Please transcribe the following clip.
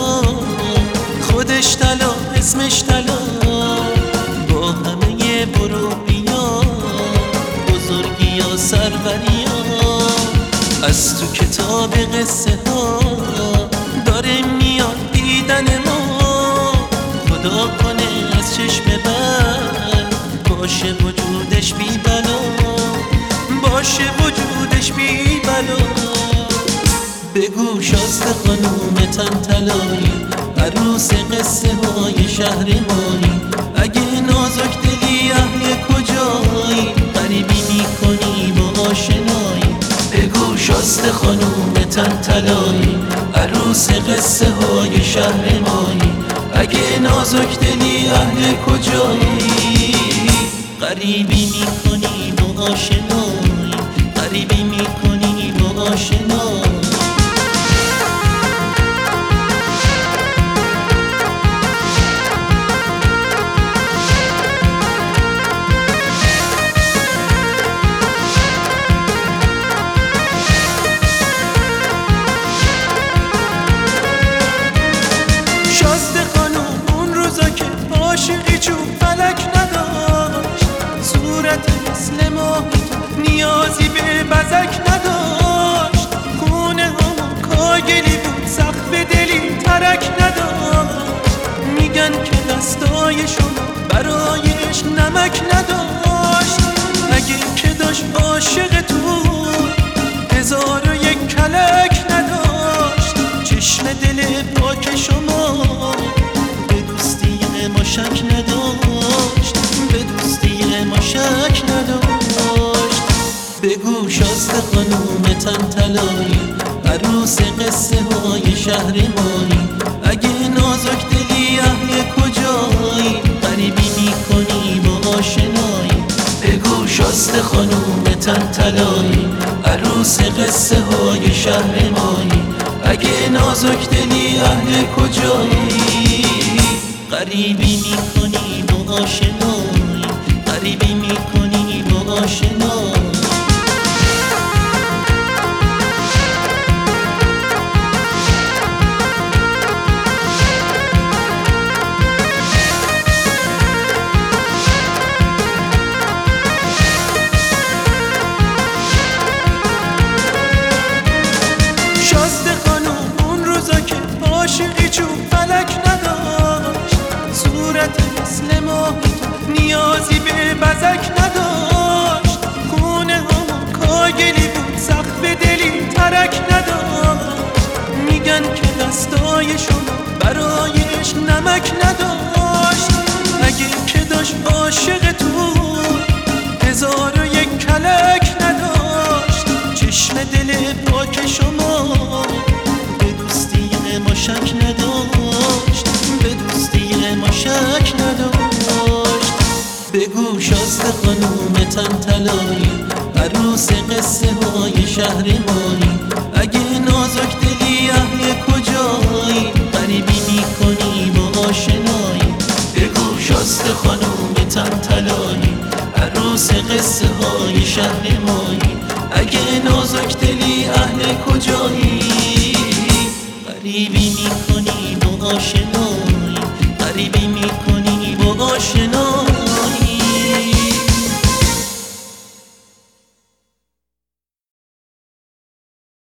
خودش طلا اسمش طلا، با همه برو بیا بزرگی یا سروریا. از تو کتاب قصه ها داره میاد دیدن ما، خدا کنه از چشم بد باشه وجودش بی بلا، باشه وجودش بی بلا. بگو شازده خانوم تن طلایی، عروس قصه های شهر مایی. اگه نازک دلی اهل کجایی، غریبی میکنی با آشنایی. بگو شازده خانوم تن طلایی، عروس قصه های شهر مایی. اگه نازک دلی اهل کجایی، غریبی میکنی با آشنایی، غریبی میکنی با آشنایی. عاشقی چون فلک نداشت، صورت مثل ماهی نیازی به بزک نداشت. خونه همون کاگلی بود سقف دلی ترک نداشت. میگن که دستای شما برایش نمک نداشت. اگه که داشت عاشق تو 1001 کلک نداشت. چشم دل پاک شما ما شک نداشت، به دوستی ما شک نداشت. بگو شازده خانوم تن طلایی، عروس قصه های شهر مایی. اگه نازک دلی اهل کجایی، غریبی میکنی با آشنایی. بگو شازده خانوم تن طلایی، عروس قصه های شهر مایی. اگه نازک دلی اهل کجایی، غریبی میکنی با آشنایی، غریبی میکنی با آشنایی. شازده خانوم اون روزا که عاشقی چون فلک نداشت، صورت مثل ماهی نیازی به بزک نداشت. خونه همون کاگلی بود سقف دلی ترک نداشت. میگن که دستای شما برایش نمک نداشت. اگه که داشت عاشق تو 1001 کلک نداشت. چشم دل پاک شما به دوستی ما شک نداشت، به دوستی ما شک نداشت. بگو شازده خانوم تن طلایی، عروس قصه های شهر مایی. اگه نازک دلی اهل کجایی، غریبی میکنی با آشنایی. بگو شازده خانوم تن طلایی، عروس قصه های شهر مایی. اگه نازک دلی اهل کجایی، غریبی میکنی با آشنایی، غریبی میکنی با آشنایی.